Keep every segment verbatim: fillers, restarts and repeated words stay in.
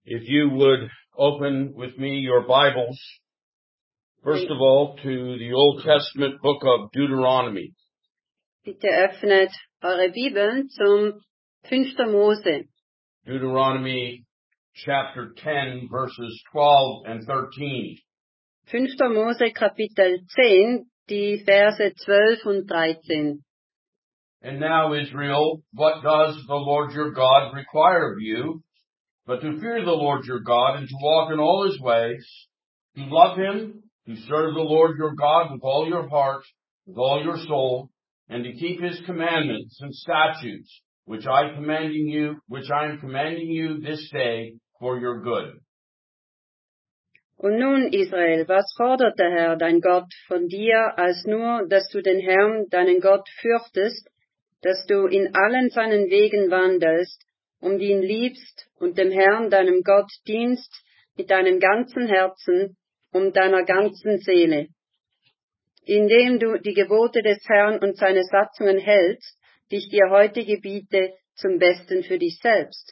If you would open with me your Bibles, first of all, to the Old Testament book of Deuteronomy. Bitte öffnet eure Bibeln zum fünfter Mose. Deuteronomy chapter ten, verses twelve and thirteen. fünfter Mose Kapitel zehn, die Verse zwölf und dreizehn. And now, Israel, what does the Lord your God require of you, but to fear the Lord your God and to walk in all his ways, to love him, to serve the Lord your God with all your heart, with all your soul, and to keep his commandments and statutes, which I commanding you, which I am commanding you this day for your good. Und nun, Israel, was fordert der Herr, dein Gott, von dir, als nur, dass du den Herrn, deinen Gott, fürchtest, dass du in allen seinen Wegen wandelst, und ihn liebst und dem Herrn, deinem Gott, dienst mit deinem ganzen Herzen und deiner ganzen Seele, indem du die Gebote des Herrn und seine Satzungen hältst, die ich dir heute gebiete, zum Besten für dich selbst.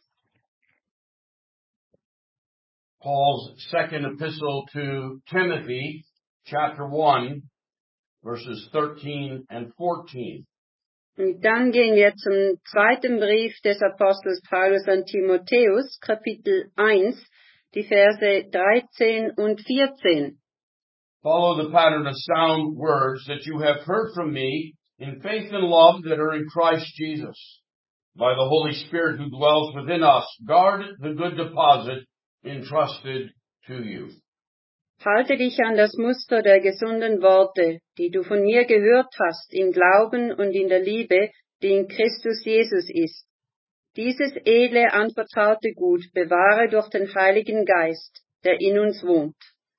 Paul's second epistle to Timothy, chapter one, verses thirteen and fourteen. Und dann gehen wir zum zweiten Brief des Apostels Paulus an Timotheus, Kapitel eins, die Verse dreizehn und vierzehn. Follow the pattern of sound words that you have heard from me in faith and love that are in Christ Jesus. By the Holy Spirit who dwells within us, guard the good deposit entrusted to you. Halte dich an das Muster der gesunden Worte, die du von mir gehört hast, im Glauben und in der Liebe, die in Christus Jesus ist. Dieses edle, anvertraute Gut bewahre durch den Heiligen Geist, der in uns wohnt.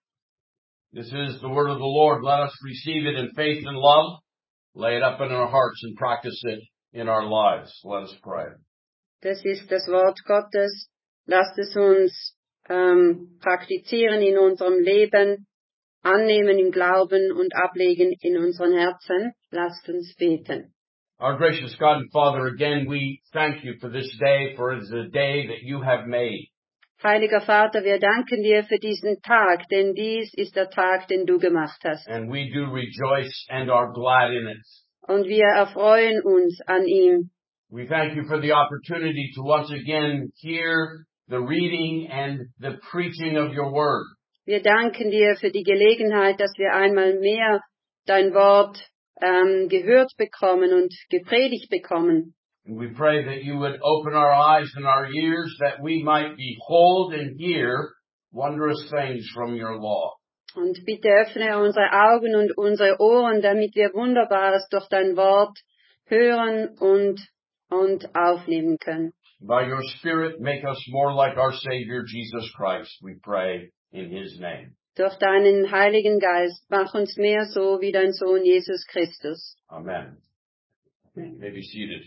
This is the word of the Lord. Let us receive it in faith and love, lay it up in our hearts and practice it in our lives. Let us pray. Das ist das Wort Gottes. Lasst es uns ähm, praktizieren in unserem Leben, annehmen im Glauben und ablegen in unseren Herzen. Lasst uns beten. Our gracious God and Father, again we thank you for this day, for it is a day that you have made. Heiliger Vater, wir danken dir für diesen Tag, denn dies ist der Tag, den du gemacht hast. And we do rejoice and are glad in it. Und wir erfreuen uns an ihm. We thank you for the opportunity to once again hear the reading and the preaching of your word. Wir danken dir für die Gelegenheit, dass wir einmal mehr dein Wort ähm, gehört bekommen und gepredigt bekommen. And we pray that you would open our eyes and our ears that we might behold and hear wondrous things from your law. Und bitte öffne unsere Augen und unsere Ohren, damit wir Wunderbares durch dein Wort hören und, und aufnehmen können. By your Spirit, make us more like our Savior, Jesus Christ, we pray in his name. Durch deinen Heiligen Geist, mach uns mehr so wie dein Sohn Jesus Christus. Amen. You may be seated.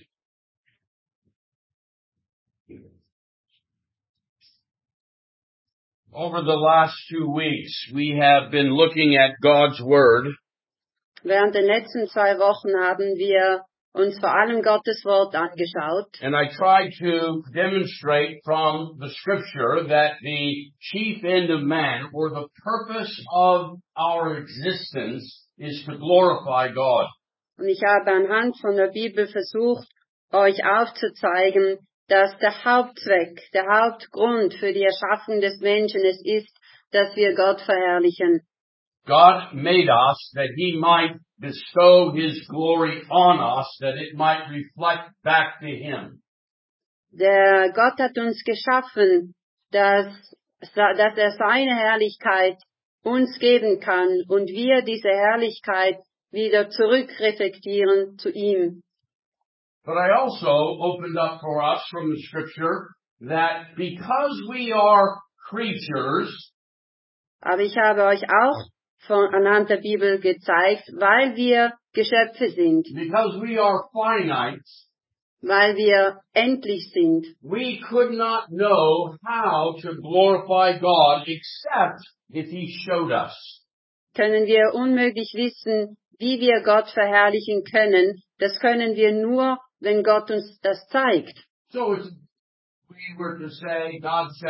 Over the last two weeks, we have been looking at God's Word. Während den letzten zwei Wochen haben wir uns vor allem Gottes Wort angeschaut. And I tried to demonstrate from the Scripture that the chief end of man, or the purpose of our existence, is to glorify God. Und ich habe anhand von der Bibel versucht, euch aufzuzeigen, dass der Hauptzweck, der Hauptgrund für die Erschaffung des Menschen es ist, dass wir Gott verherrlichen. God made us that he might bestow his glory on us, that it might reflect back to him. Der Gott hat uns geschaffen, dass, dass er seine Herrlichkeit uns geben kann und wir diese Herrlichkeit wieder zurückreflektieren zu ihm. But I also opened up for us from the Scripture that because we are creatures, aber ich habe euch auch von anhand der Bibel gezeigt, weil wir Geschöpfe sind, because we are finite, weil wir endlich sind, we could not know how to glorify God except if he showed us. können wir unmöglich wissen, wie wir Gott verherrlichen können. Das können wir nur, wenn Gott uns das zeigt. So if we were to say, God said,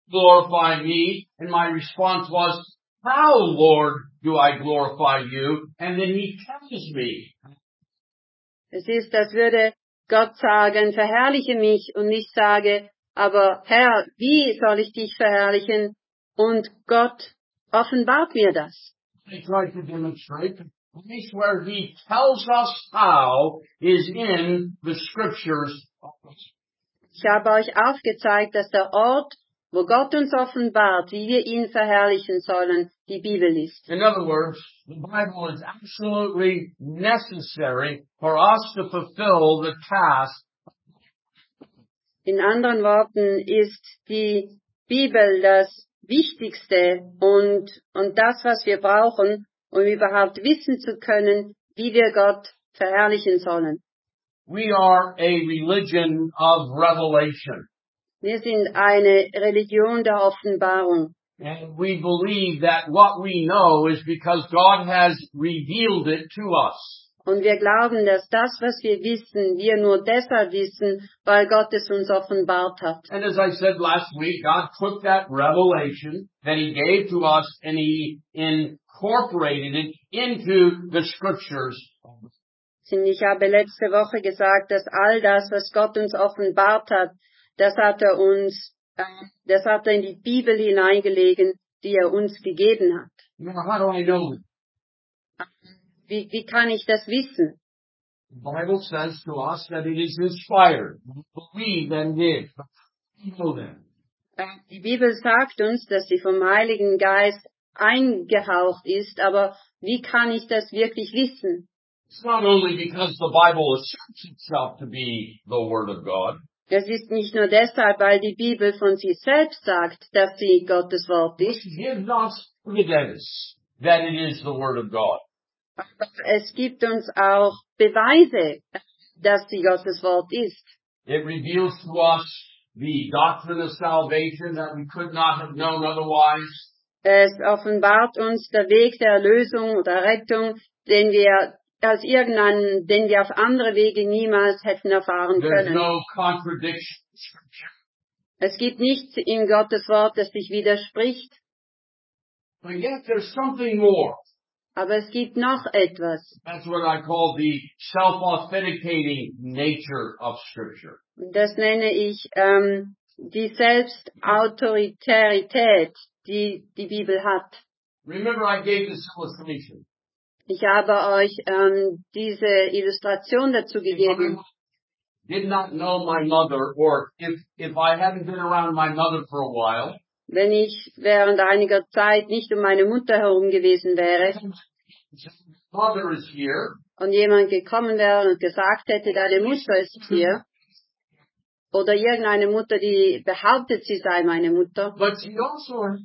glorify me. And my response was, how, Lord, do I glorify you? And then he tells me. Es ist, als würde Gott sagen, verherrliche mich, und ich sage, aber Herr, wie soll ich dich verherrlichen? Und Gott offenbart mir das. I tried to demonstrate the place where he tells us how is in the scriptures. Ich habe euch aufgezeigt, dass der Ort, wo Gott uns offenbart, wie wir ihn verherrlichen sollen, die Bibel ist. In other words, the Bible is absolutely necessary for us to fulfill the task. In anderen Worten ist die Bibel das Wichtigste und, und das, was wir brauchen, um überhaupt wissen zu können, wie wir Gott verherrlichen sollen. We are a religion of revelation. Wir sind eine Religion der Offenbarung. And we believe that what we know is because God has revealed it to us. Und wir glauben, dass das, was wir wissen, wir nur deshalb wissen, weil Gott es uns offenbart hat. And as I said last week, God took that revelation that He gave to us and He incorporated it into the scriptures. Und ich habe letzte Woche gesagt, dass all das, was Gott uns offenbart hat, das hat er uns, äh, das hat er in die Bibel hineingelegen, die er uns gegeben hat. Now, how do I know that? Wie, wie kann ich das wissen? The Bible says to us that it is inspired. We believe and live. We know that. Äh, Die Bibel sagt uns, dass sie vom Heiligen Geist eingehaucht ist, aber wie kann ich das wirklich wissen? It's not only because the Bible asserts itself to be the Word of God. Es ist nicht nur deshalb, weil die Bibel von sich selbst sagt, dass sie Gottes Wort It ist. gives us evidence that it is the Word of God. Aber es gibt uns auch Beweise, dass sie Gottes Wort ist. It reveals to us the doctrine of salvation that we could not have known otherwise. Es offenbart uns der Weg der Erlösung oder Rettung, den wir als irgendeinen, den wir auf andere Wege niemals hätten erfahren There's können. no contradiction in Scripture. Es gibt nichts in Gottes Wort, das sich widerspricht, But yet there's something more. aber es gibt noch etwas. That's what I call the self-authenticating nature of Scripture. Und das nenne ich ähm, die Selbstautoritarität, die die Bibel hat. Remember I gave this illustration. Ich habe euch ähm, diese Illustration dazu If gegeben. I did not know my mother, or if, if I hadn't been around my mother for a while, Wenn ich während einiger Zeit nicht um meine Mutter herum gewesen wäre mother is here, und jemand gekommen wäre und gesagt hätte, deine Mutter ist hier, oder irgendeine Mutter, die behauptet, sie sei meine Mutter, but she also has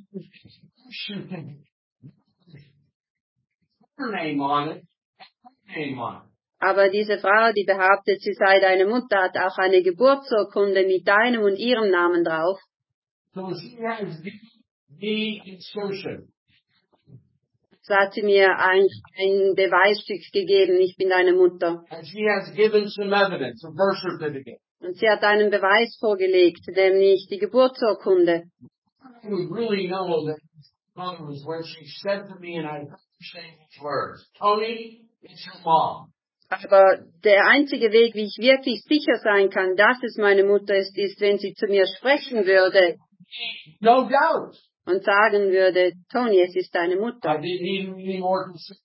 her name on it, her name on it. aber diese Frau, die behauptet, sie sei deine Mutter, hat auch eine Geburtsurkunde mit deinem und ihrem Namen drauf. So she has given me insertion. So hat sie mir ein, ein Beweisstück gegeben, ich bin deine Mutter. And she has given some evidence, a birth certificate. Und sie hat einen Beweis vorgelegt, nämlich die Geburtsurkunde. I would really know that mother was when she said to me, and I heard her saying these words, Tony, it's your mom. Aber der einzige Weg, wie ich wirklich sicher sein kann, dass es meine Mutter ist, ist, wenn sie zu mir sprechen würde No doubt. und sagen würde, Toni, es ist deine I Mutter. didn't need any more to say.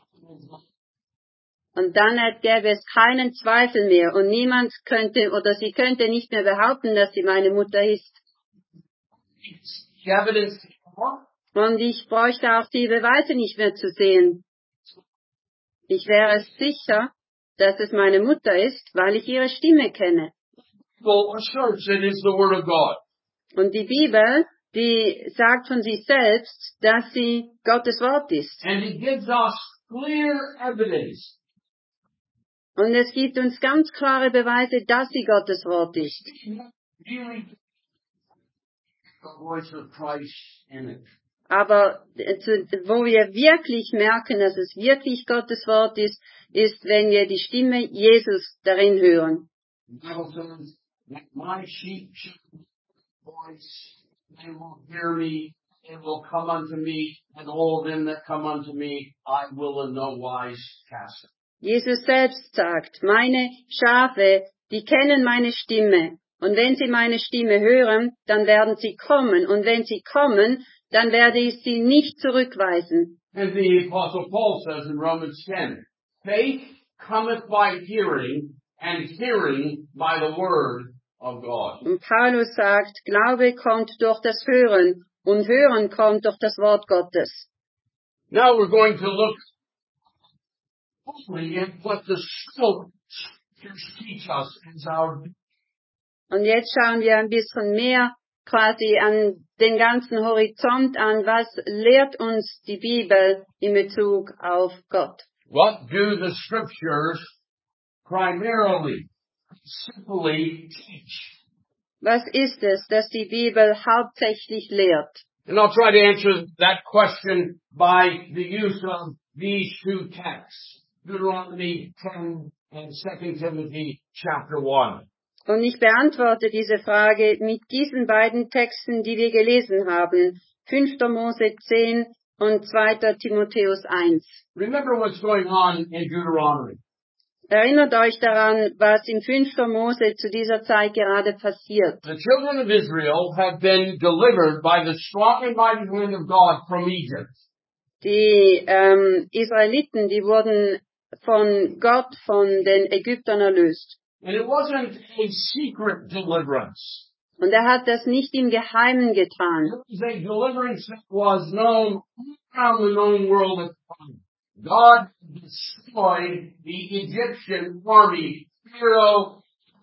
Und dann hätte- gäbe es keinen Zweifel mehr und niemand könnte oder sie könnte nicht mehr behaupten, dass sie meine Mutter ist. The evidence anymore. Und ich bräuchte auch die Beweise nicht mehr zu sehen. Ich wäre sicher, dass es meine Mutter ist, weil ich ihre Stimme kenne. Well, asserts it is the Word of God. Und die Bibel, die sagt von sich selbst, dass sie Gottes Wort ist. And it gives us clear evidence. Und es gibt uns ganz klare Beweise, dass sie Gottes Wort ist. Really, the voice of Christ in it. Aber äh, zu, wo wir wirklich merken, dass es wirklich Gottes Wort ist, ist, wenn wir die Stimme Jesus darin hören. The Bible says that my sheep should hear my voice, they will hear me, and will come unto me, and all them that come unto me, I will in no wise cast out. Jesus selbst sagt, meine Schafe, die kennen meine Stimme. Und wenn sie meine Stimme hören, dann werden sie kommen. Und wenn sie kommen, dann werde ich sie nicht zurückweisen. And the Apostle Paul says in Romans ten, faith cometh by hearing, and hearing by the word of God. Und Paulus sagt, Glaube kommt durch das Hören und Hören kommt durch das Wort Gottes. Now we're going to look fully at what the scriptures teach us as our. Und jetzt schauen wir ein bisschen mehr quasi an den ganzen Horizont an, was lehrt uns die Bibel in Bezug auf Gott. What do the scriptures primarily, simply teach? Was ist es, das die Bibel hauptsächlich lehrt? And I'll try to answer that question by the use of these two texts, Deuteronomy ten and Second Timothy chapter one. Und ich beantworte diese Frage mit diesen beiden Texten, die wir gelesen haben, fünfter Mose zehn und zweiter Timotheus eins. Remember what's going on in Deuteronomy. Erinnert euch daran, was in fünfter Mose zu dieser Zeit gerade passiert. The children of Israel have been delivered by the strong and mighty hand of God from Egypt. Die ähm, Israeliten, die wurden von Gott, von den Ägyptern erlöst. And it wasn't a secret deliverance. Und er hat das nicht im Geheimen getan. It was a deliverance that was known around the known world at the time. God destroyed the Egyptian army, Pharaoh.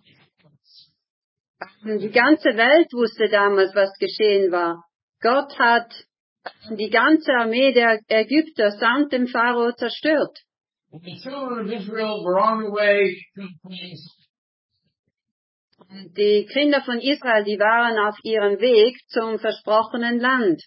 Die ganze Welt wusste damals, was geschehen war. Gott hat die ganze Armee der Ägypter samt dem Pharao zerstört. And the children of Israel were on the way to the place. Die Kinder von Israel, die waren auf ihrem Weg zum versprochenen Land.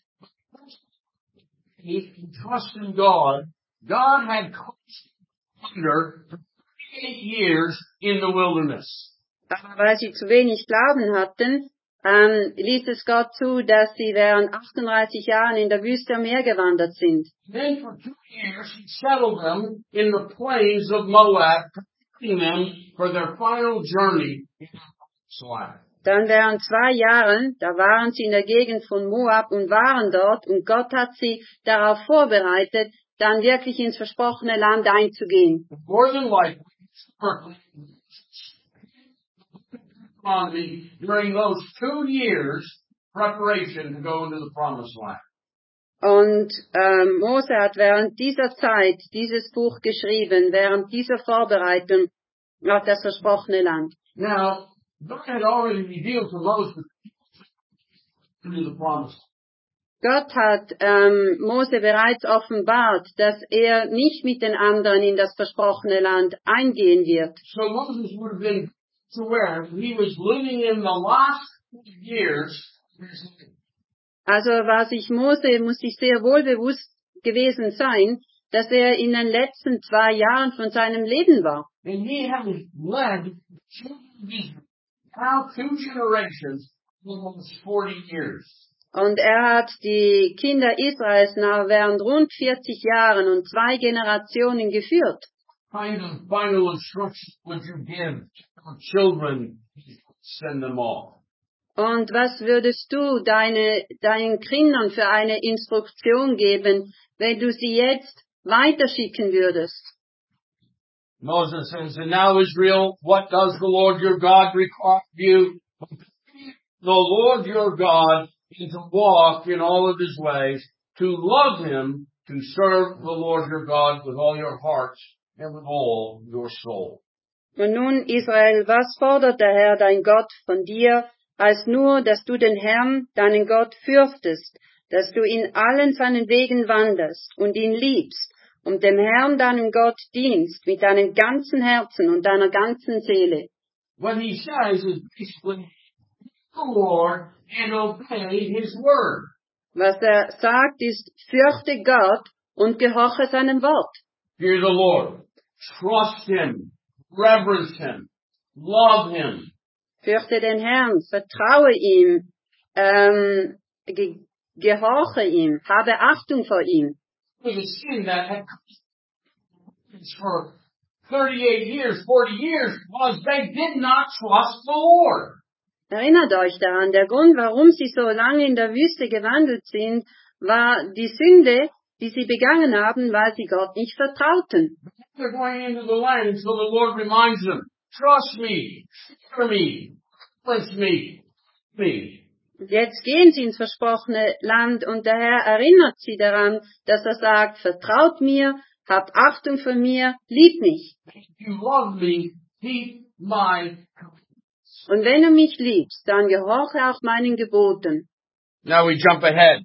He trust in God. God had caused thunder for thirty-eight years in the wilderness. Aber weil sie zu wenig Glauben hatten, ähm, ließ es Gott zu, dass sie während achtunddreißig Jahren in der Wüste umhergewandert sind. Then for two years he settled them in the plains of Moab, preparing them for their final journey in the land. Dann während zwei Jahren, da waren sie in der Gegend von Moab und waren dort, und Gott hat sie darauf vorbereitet, dann wirklich ins versprochene Land einzugehen. More than likely, during those two years, preparation to go into the promised land. Und ähm, Mose hat während dieser Zeit dieses Buch geschrieben, während dieser Vorbereitung auf das versprochene Land. Now, God had already revealed to Moses into the promised land. Gott hat ähm, Mose bereits offenbart, dass er nicht mit den anderen in das versprochene Land eingehen wird. So Moses would have been aware he was living in the last years. Also war sich Mose, muss sich sehr wohl bewusst gewesen sein, dass er in den letzten zwei Jahren von seinem Leben war. And he had led now two generations for almost forty years. Und er hat die Kinder Israels nach während rund vierzig Jahren und zwei Generationen geführt. Kind of final instruction would you give your children to send them off? Und was würdest du deine, deinen Kindern für eine Instruktion geben, wenn du sie jetzt weiterschicken würdest? Moses says, and now Israel, what does the Lord your God require of you? The Lord your God is to walk in all of his ways, to love him, to serve the Lord your God with all your hearts and with all your soul. Und nun, Israel, was fordert der Herr, dein Gott, von dir, als nur, dass du den Herrn, deinen Gott, fürchtest, dass du in allen seinen Wegen wanderst und ihn liebst und dem Herrn, deinem Gott, dienst mit deinem ganzen Herzen und deiner ganzen Seele. What he says is basically, the Lord and obey his word. Was er sagt, ist, fürchte Gott und gehorche seinem Wort. Fear the Lord. Trust him. Reverence him. Love him. Fürchte den Herrn, vertraue ihm, ähm, ge gehorche ihm, habe Achtung vor ihm. It was sin that had for thirty-eight years, forty years, was they did not trust the Lord. Erinnert euch daran, der Grund, warum sie so lange in der Wüste gewandelt sind, war die Sünde, die sie begangen haben, weil sie Gott nicht vertrauten. They're going into the land, so the Lord reminds them, trust me, fear me, reverence me, me. Jetzt gehen sie ins versprochene Land und der Herr erinnert sie daran, dass er sagt, vertraut mir, habt Achtung vor mir, liebt mich. If you love me, keep my commandments. Und wenn du mich liebst, dann gehorche auch meinen Geboten. Now we jump ahead.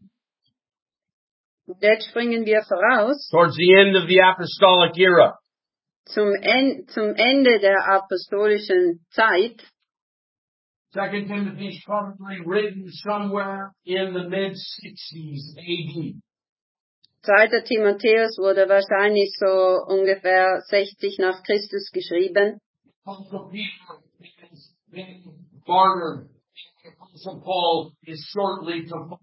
Und jetzt springen wir voraus Towards the end of the apostolic era. zum, en zum Ende der apostolischen Zeit. Second Timothy is probably written somewhere in the mid sixties A D. Zweiter Timotheus wurde wahrscheinlich so ungefähr sechzig nach Christus geschrieben. Apostle Peter is being martyred. Apostle Paul is shortly to follow.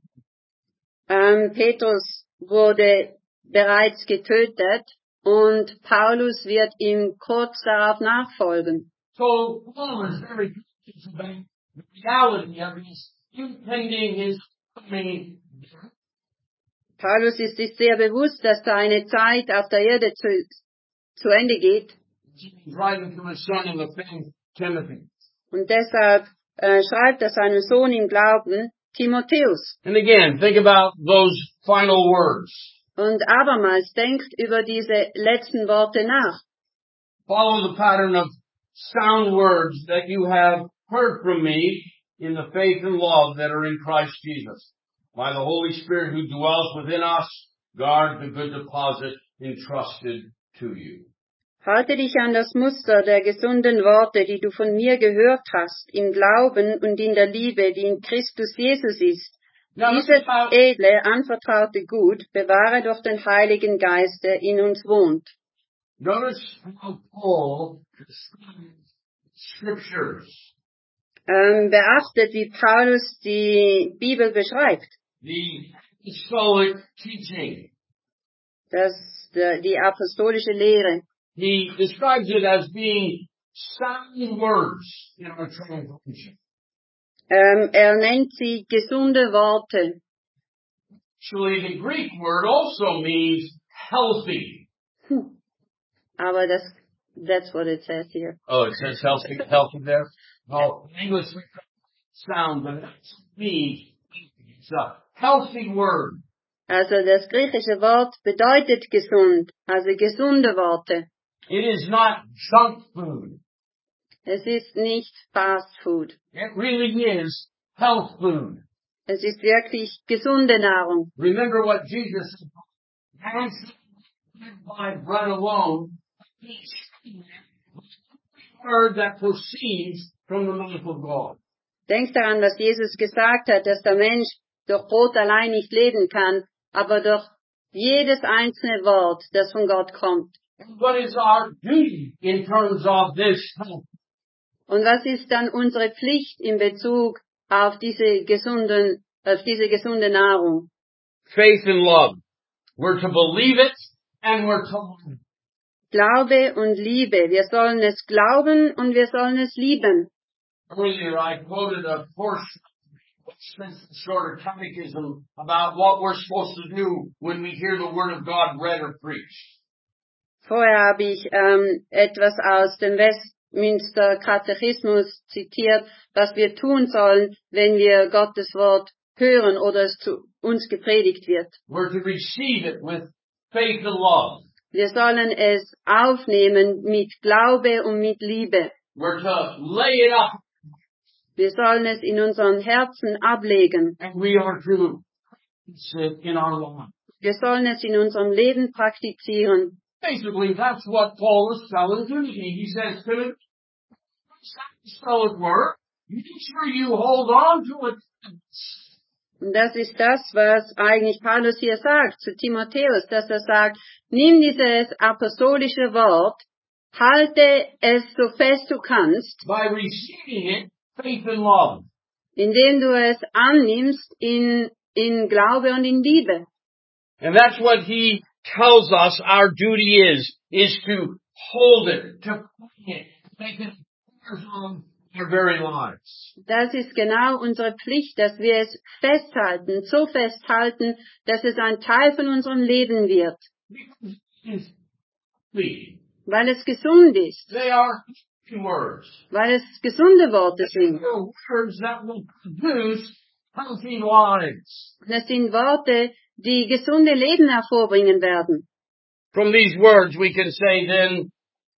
Ähm, Petrus wurde bereits getötet und Paulus wird ihm kurz darauf nachfolgen. So Paul is very conscious about the reality of his impending, his coming death. Paulus ist sich sehr bewusst, dass seine Zeit auf der Erde zu, zu Ende geht He's writing to his son in the faith, Timothy. und deshalb äh, schreibt er seinem Sohn im Glauben, Timotheus. And again, think about those final words. Und abermals denkt über diese letzten Worte nach. Follow the pattern of sound words that you have heard from me in the faith and love that are in Christ Jesus. By the Holy Spirit who dwells within us, guard the good deposit entrusted to you. Halte dich an das Muster der gesunden Worte, die du von mir gehört hast, im Glauben und in der Liebe, die in Christus Jesus ist. Now, Dieses how, edle, anvertraute Gut bewahre durch den Heiligen Geist, der in uns wohnt. notice how Paul describes scriptures, Ähm, beachtet, wie Paulus die Bibel beschreibt. the apostolic teaching. Das, der, die apostolische Lehre. He describes it as being sound words in our translation. Ähm, er nennt sie gesunde Worte. Actually, the Greek word also means healthy. Hm. Aber das, that's what it says here. Oh, it says healthy, healthy there? No, in English we call it sound, but that's me. It's a healthy word. Also das griechische Wort bedeutet gesund, also gesunde Worte. It is not junk food. Es ist nicht Fast Food. It really is health food. Es ist wirklich gesunde Nahrung. Remember what Jesus said, man shall not live by bread alone, but each word that proceeds from the mouth of God. Denkt daran, was Jesus gesagt hat, dass der Mensch durch Brot allein nicht leben kann, aber durch jedes einzelne Wort, das von Gott kommt. And what is our duty in terms of this health? Und was ist dann unsere Pflicht in Bezug auf diese gesunden, auf diese gesunde Nahrung? Faith and love. We're to believe it and we're to love it. Glaube und Liebe. Wir sollen es glauben und wir sollen es lieben. Earlier I quoted a portion of Westminster Shorter Catechism about what we're supposed to do when we hear the Word of God read or preached. Vorher habe ich ähm, etwas aus dem Westminster Katechismus zitiert, was wir tun sollen, wenn wir Gottes Wort hören oder es zu uns gepredigt wird. We're to receive it with faith and love. Wir sollen es aufnehmen mit Glaube und mit Liebe. We're to lay it up. Wir sollen es in unseren Herzen ablegen. And we are to practice it in our lives. Wir sollen es in unserem Leben praktizieren. Basically, that's what Paul is telling Timothy. He says, Timothy, spell it word. Make sure you hold on to it. Und das ist das, was eigentlich Paulus hier sagt zu Timotheus, dass er sagt, nimm dieses apostolische Wort, halte es so fest du kannst, By receiving it, faith and love. indem du es annimmst in in Glaube und in Liebe. And that's what he tells us our duty is, is to hold it, to bring it, to make it part of our very lives. Das ist genau unsere Pflicht, dass wir es festhalten, so festhalten, dass es ein Teil von unserem Leben wird, It's sweet. weil es gesund ist, They are healthy words. weil es gesunde Worte sind. They're words that will produce healthy lives. Und es sind Worte, die gesunde Leben hervorbringen werden. From these words we can say then,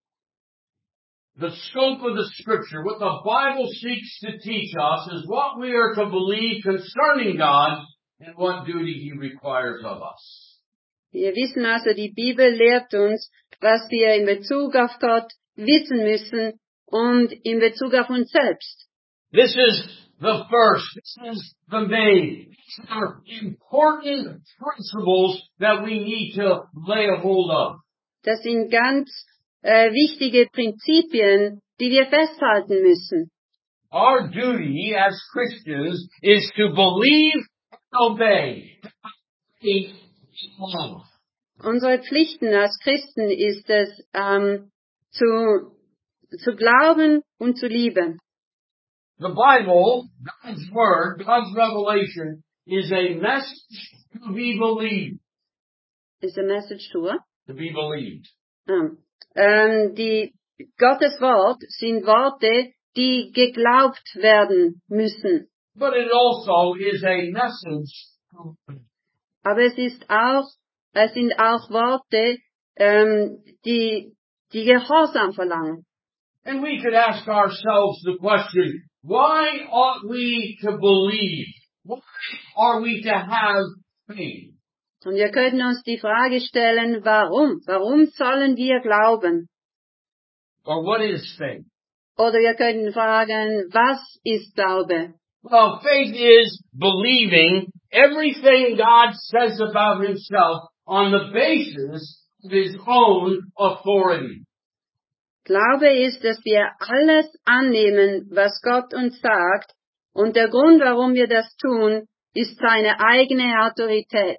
the scope of the scripture, what the Bible seeks to teach us is what we are to believe concerning God and what duty He requires of us. Wir wissen also, die Bibel lehrt uns, was wir in Bezug auf Gott wissen müssen und in Bezug auf uns selbst. This is the first, this is the main. These are important principles that we need to lay a hold of. Das sind ganz äh, wichtige Prinzipien, die wir festhalten müssen. Our duty as Christians is to believe and obey. Faith and love. Unsere Pflichten als Christen ist es, ähm, zu, zu glauben und zu lieben. The Bible, God's Word, God's revelation, is a message to be believed. Is a message to what? To be believed. Ah. Ähm, die Gottes Wort sind Worte, die geglaubt werden müssen. But it also is a message to Aber es ist auch, es sind auch Worte, ähm, die, die Gehorsam verlangen. And we could ask ourselves the question, why ought we to believe? Why are we to have faith? Und wir könnten uns die Frage stellen, warum? Warum sollen wir glauben? Or what is faith? Oder wir könnten fragen, was ist Glaube? Well, faith is believing everything God says about Himself on the basis of His own authority. Glaube ist, dass wir alles annehmen, was Gott uns sagt, und der Grund, warum wir das tun, ist seine eigene Autorität.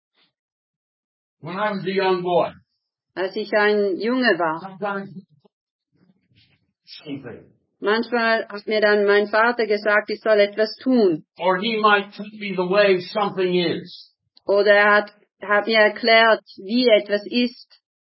When I was a young boy, Als ich ein Junge war, sometimes something. manchmal hat mir dann mein Vater gesagt, ich soll etwas tun. Or He might tell me the way something is. Oder er hat, hat mir erklärt, wie etwas ist.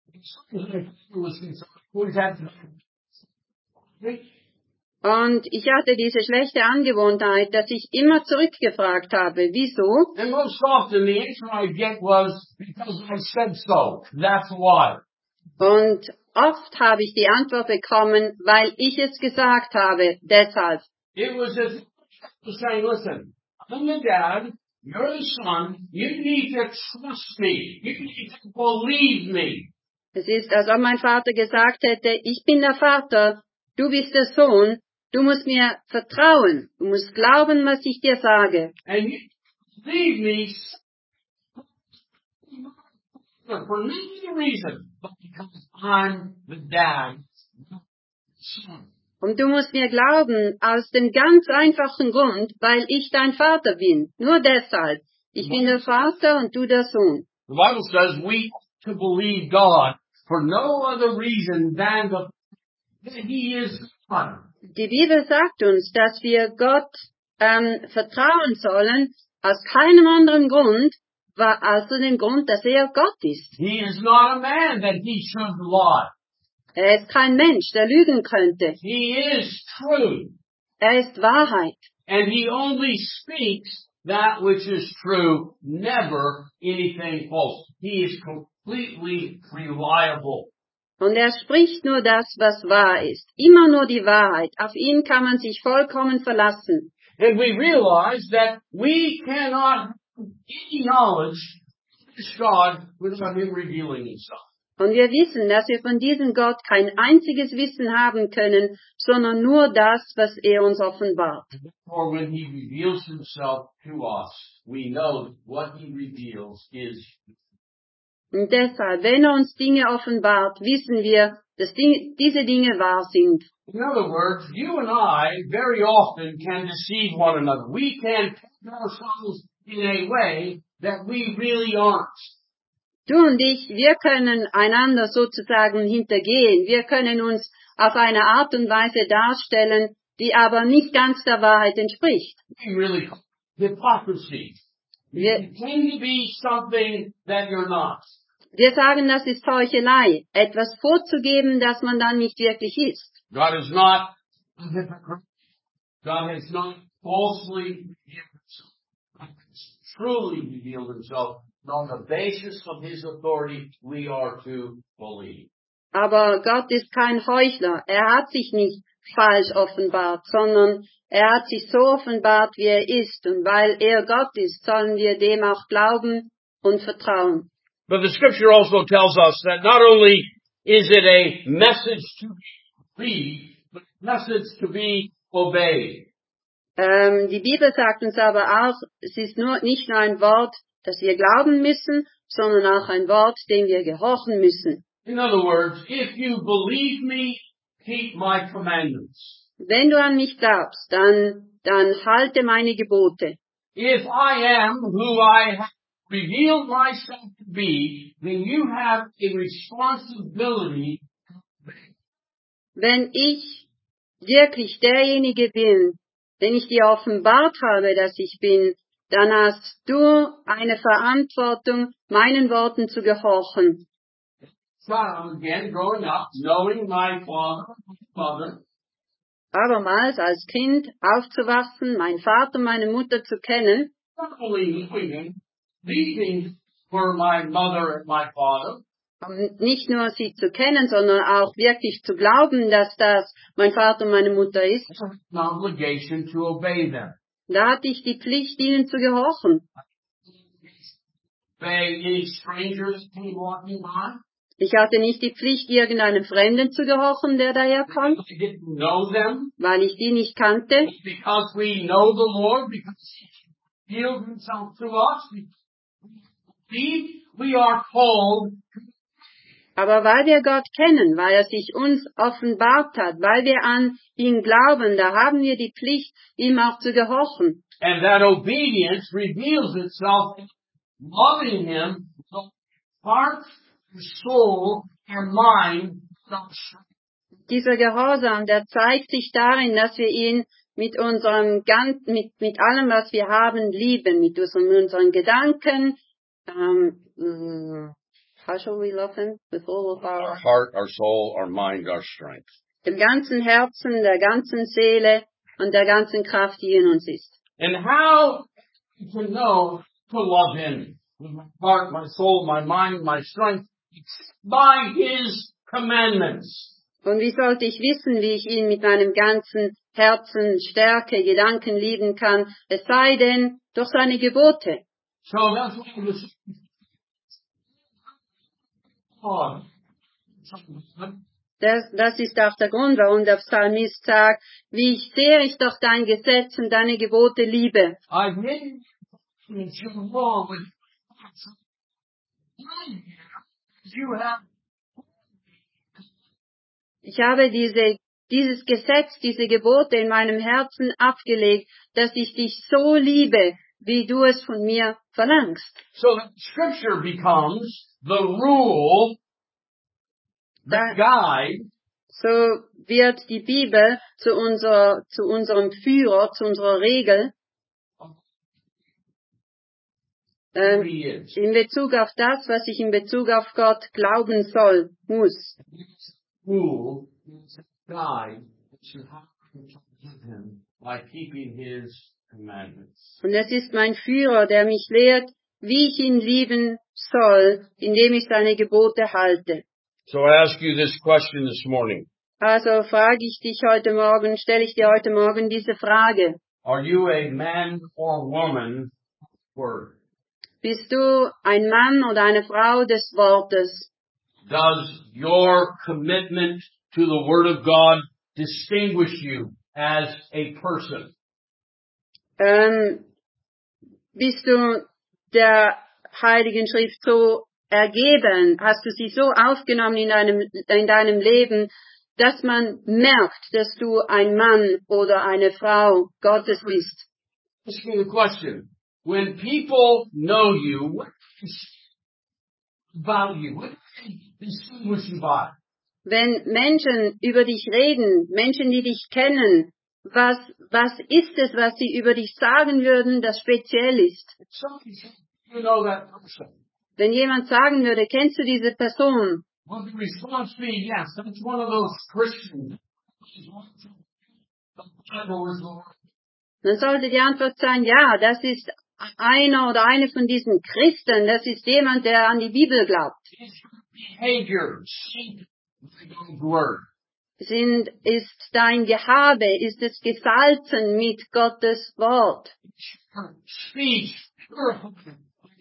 Und ich hatte diese schlechte Angewohnheit, dass ich immer zurückgefragt habe, wieso? And most often the answer I get was, because I said so. That's why. Und oft habe ich die Antwort bekommen, weil ich es gesagt habe, deshalb. It was as if I was saying, listen, I'm the dad, you're the son, you need to trust me, you need to believe me. Es ist, als ob mein Vater gesagt hätte, ich bin der Vater, du bist der Sohn, du musst mir vertrauen, du musst glauben, was ich dir sage. And you believe me for no other reason, but because I'm the dad's son. Und du musst mir glauben, aus dem ganz einfachen Grund, weil ich dein Vater bin. Nur deshalb. Ich bin der Vater und du der Sohn. The Bible says we ought to believe God for no other reason than the, that He is God. Die Bibel sagt uns, dass wir Gott ähm, vertrauen sollen, aus keinem anderen Grund, war also dem Grund, dass er Gott ist. He is not a man that He should lie. Er ist kein Mensch, der lügen könnte. He is true. Er ist Wahrheit. And He only speaks that which is true, never anything false. He is completely reliable. Und er spricht nur das, was wahr ist. Immer nur die Wahrheit. Auf ihn kann man sich vollkommen verlassen. And we realize that we cannot have any knowledge of this God without Him revealing Himself. Und wir wissen, dass wir von diesem Gott kein einziges Wissen haben können, sondern nur das, was er uns offenbart. For when He reveals Himself to us, we know that what He reveals is. Und deshalb, wenn er uns Dinge offenbart, wissen wir, dass die, diese Dinge wahr sind. In other words, you and I very often can deceive one another. We can put ourselves in a way that we really aren't. Du und ich, wir können einander sozusagen hintergehen. Wir können uns auf eine Art und Weise darstellen, die aber nicht ganz der Wahrheit entspricht. We really call it hypocrisy. You Wir, pretend to be something that you're not. wir sagen, das ist Heuchelei, etwas vorzugeben, das man dann nicht wirklich ist. God is not a hypocrite. God has not falsely revealed himself. God has truly revealed himself. And on the basis of his authority, we are to believe. Aber Gott ist kein Heuchler. Er hat sich nicht falsch offenbart, sondern er hat sich so offenbart, wie er ist. Und weil er Gott ist, sollen wir dem auch glauben und vertrauen. But the scripture also tells us that not only is it a message to be believed, but a message to be obeyed. Ähm, die Bibel sagt uns aber auch, es ist nur nicht nur ein Wort, das wir glauben müssen, sondern auch ein Wort, dem wir gehorchen müssen. In other words, if you believe me, keep my commandments. Wenn du an mich glaubst, dann, dann halte meine Gebote. If I am who I have revealed myself to be, then you have a responsibility. Wenn ich wirklich derjenige bin, den ich dir offenbart habe, dass ich bin, dann hast du eine Verantwortung, meinen Worten zu gehorchen. So again, growing up, knowing my father, my mother, Abermals als Kind aufzuwachsen, meinen Vater, meine Mutter zu kennen, not only knowing them, leaving for my mother and my father, um nicht nur sie zu kennen, sondern auch wirklich zu glauben, dass das mein Vater und meine Mutter ist. an obligation to obey them. Da hatte ich die Pflicht, ihnen zu gehorchen. Obey any strangers who came walking by. Ich hatte nicht die Pflicht, irgendeinem Fremden zu gehorchen, der daherkommt, I didn't know them. weil ich die nicht kannte. Because we know the Lord, because He revealed Himself to us, we believe we are called. Aber weil wir Gott kennen, weil er sich uns offenbart hat, weil wir an ihn glauben, da haben wir die Pflicht, ihm auch zu gehorchen. And that obedience reveals itself in loving Him, so heart, soul, and mind. Dieser Gehorsam, der zeigt sich darin, dass wir ihn mit unserem ganz, mit, mit allem, was wir haben, lieben, mit unseren, unseren Gedanken, ähm, how shall we love him? With all of our Our heart, our soul, our mind, our strength. dem ganzen Herzen, der ganzen Seele und der ganzen Kraft, die in uns ist. And how to know to love Him with my heart, my soul, my mind, my strength, by His commandments. Und wie sollte ich wissen, wie ich ihn mit meinem ganzen Herzen, Stärke, Gedanken lieben kann, es sei denn durch seine Gebote. So that's why this God. Das, das ist auch der Grund, warum der Psalmist sagt, wie ich sehr ich doch dein Gesetz und deine Gebote liebe. I've hidden your law with you have. Ich habe diese, dieses Gesetz, diese Gebote in meinem Herzen abgelegt, dass ich dich so liebe, wie du es von mir verlangst. So that Scripture becomes the rule, the Da, guide, so wird die Bibel zu unser, zu unserem Führer, zu unserer Regel, who ähm, He is. in Bezug auf das, was ich in Bezug auf Gott glauben soll, muss. Rule is a guide that you have to give Him by keeping His commandments. Und es ist mein Führer, der mich lehrt, wie ich ihn lieben soll, indem ich seine Gebote halte. So I ask you this question this morning. Also frage ich dich heute Morgen, stelle ich dir heute Morgen diese Frage. Are you a man or woman of word? Bist du ein Mann oder eine Frau des Wortes? Does your commitment to the Word of God distinguish you as a person? Ähm, bist du der Heiligen Schrift so ergeben? Hast du sie so aufgenommen in deinem, in deinem Leben, dass man merkt, dass du ein Mann oder eine Frau Gottes bist? Ask me the question. when people know you, what is about you? What do they distinguish you by? Wenn Menschen über dich reden, Menschen, die dich kennen, was, was ist es, was sie über dich sagen würden, das speziell ist? If somebody says, you know that person, Wenn jemand sagen würde, kennst du diese Person? will the response be, yes, that's one of those Christians. The Bible is the word. Dann sollte die Antwort sein, ja, das ist einer oder eine von diesen Christen, das ist jemand, der an die Bibel glaubt. Is your behavior shaped by God's word? Sind, ist dein Gehabe, ist es gesalzen mit Gottes Wort? Your speech purified.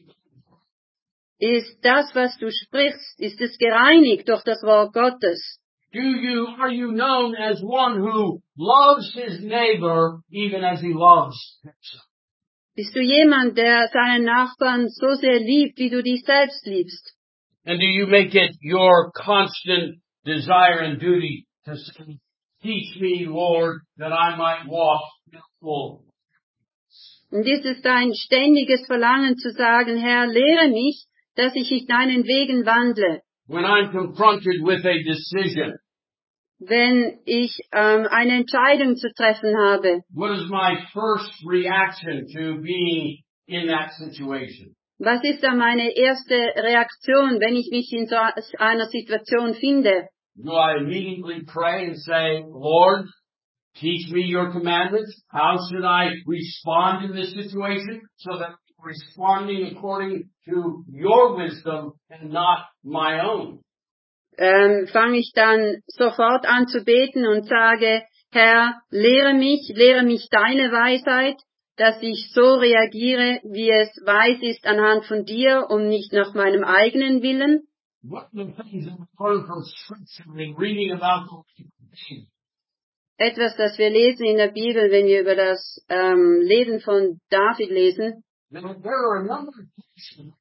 Ist das, was du sprichst, ist es gereinigt durch das Wort Gottes? Do you, are you known as one who loves his neighbor even as he loves himself? Bist du jemand, der seinen Nachbarn so sehr liebt, wie du dich selbst liebst? And do you make it your constant desire and duty to say, teach me, Lord, that I might walk full? Und ist es dein ständiges Verlangen zu sagen, Herr, lehre mich, dass ich in deinen Wegen wandle? When I'm confronted with a decision, Wenn ich ähm, eine Entscheidung zu treffen habe, what is my first reaction to being in that situation? was ist dann meine erste Reaktion, wenn ich mich in so einer Situation finde? Do I immediately pray and say, Lord, teach me your commandments? How should I respond in this situation so that I'm responding according to your wisdom and not my own? Ähm, fange ich dann sofort an zu beten und sage, Herr, lehre mich, lehre mich deine Weisheit, dass ich so reagiere, wie es weis ist anhand von dir und nicht nach meinem eigenen Willen? What are the things that we learn from Scripture and reading about the Etwas, das wir lesen in der Bibel, wenn wir über das ähm, Leben von David lesen. Now, there are a number of places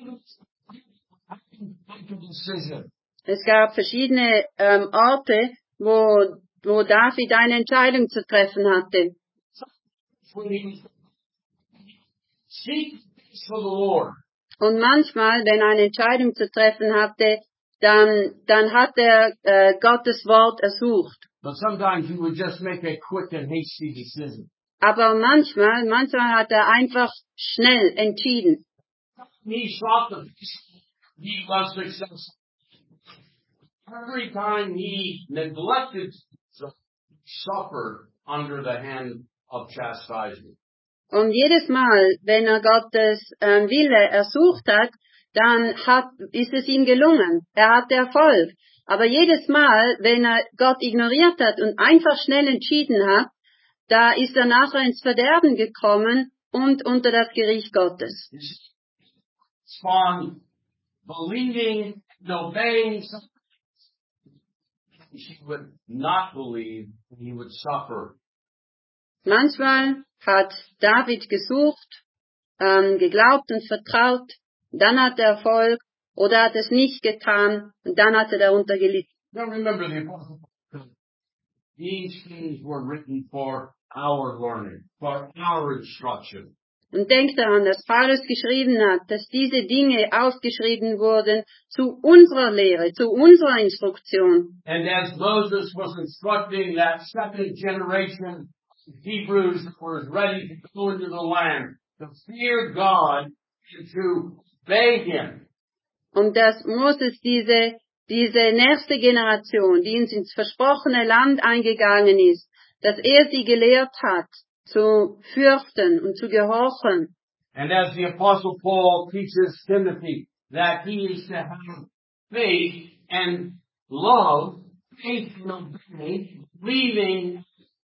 make a decision. Es gab verschiedene ähm, Orte, wo, wo David eine Entscheidung zu treffen hatte. When he seek peace for the Lord, Und manchmal, wenn er eine Entscheidung zu treffen hatte, dann, dann hat er äh, Gottes Wort ersucht. but sometimes he would just make a quick and hasty decision. Aber manchmal, manchmal hat er einfach schnell entschieden. He sought the peace. He was successful. Every time he neglected to suffer under the hand of chastisement. Und jedes Mal, wenn er Gottes ähm, Wille ersucht hat, dann hat, ist es ihm gelungen. Er hatte Erfolg. Aber jedes Mal, wenn er Gott ignoriert hat und einfach schnell entschieden hat, da ist er nachher ins Verderben gekommen und unter das Gericht Gottes. Spawn believing and obeying something he would not believe and he would suffer. Manchmal hat David gesucht, ähm, geglaubt und vertraut, dann hat er Erfolg oder hat es nicht getan und dann hat er darunter gelitten. Now remember the Apostle Paul. These things were written for our learning, for our instruction. Und denkt daran, dass Paulus geschrieben hat, dass diese Dinge aufgeschrieben wurden zu unserer Lehre, zu unserer Instruktion. And as Moses was instructing that second generation of Hebrews that was ready to go into the land, to fear God and to obey Him. Und dass Moses diese, diese nächste Generation, die ins versprochene Land eingegangen ist, dass er sie gelehrt hat, zu fürchten und zu gehorchen. And as the Apostle Paul teaches Timothy that he is to have faith and love, faith and obey, believing,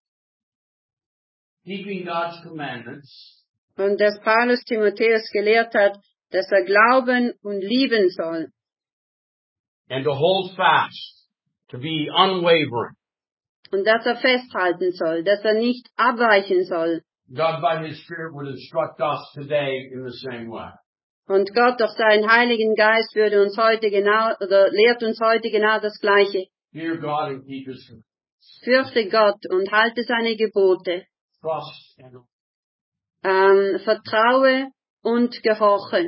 keeping God's commandments, Und dass Paulus Timotheus gelehrt hat, dass er glauben und lieben soll. and to hold fast, to be unwavering. Und dass er festhalten soll, dass er nicht abweichen soll. God by His Spirit would instruct us today in the same way. Und Gott durch seinen Heiligen Geist würde uns heute genau, oder lehrt uns heute genau das Gleiche. Fear God and keep His commandments. Fürchte Gott und halte seine Gebote. Trust and ähm, vertraue und gehorche.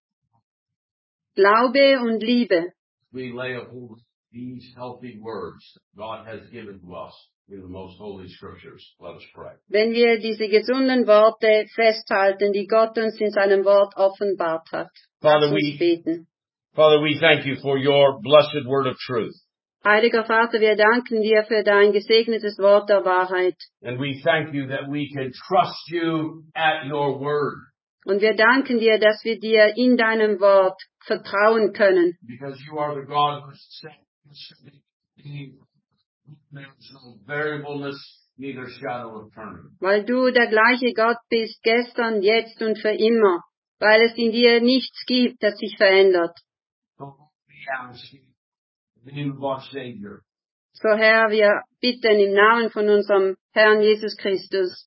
Glaube und Liebe. We lay a hold of these healthy words God has given to us in the most holy scriptures. Let us pray. Wenn wir diese gesunden Worte festhalten, die Gott uns in seinem Wort offenbart hat. Father, Lass uns we, beten. Father, we thank you for your blessed word of truth. Heiliger Vater, wir danken dir für dein gesegnetes Wort der Wahrheit. And we thank you that we can trust you at your word. Und wir danken dir, dass wir dir in deinem Wort vertrauen können. Because you are the God who said, there's no variableness, neither shadow of turning. Weil du der gleiche Gott bist, gestern, jetzt und für immer. Weil es in dir nichts gibt, das sich verändert. So we ask you, in the name of our Savior, So Herr, wir bitten im Namen von unserem Herrn Jesus Christus,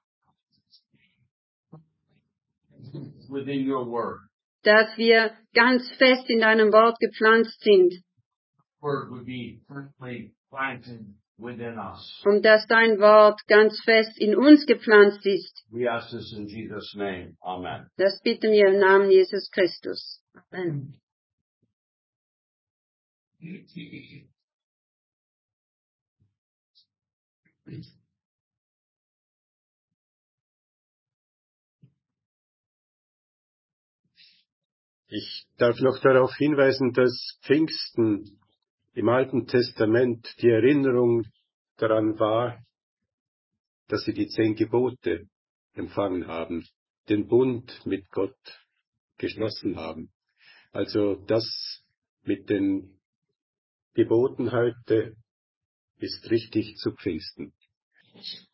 within your word, dass wir ganz fest in deinem Wort gepflanzt sind word would be firmly planted within us. und dass dein Wort ganz fest in uns gepflanzt ist. We ask this in Jesus' name. Amen. Das bitten wir im Namen Jesus Christus. Amen. Ich darf noch darauf hinweisen, dass Pfingsten im Alten Testament die Erinnerung daran war, dass sie die zehn Gebote empfangen haben, den Bund mit Gott geschlossen haben. Also das mit den Geboten heute ist richtig zu Pfingsten.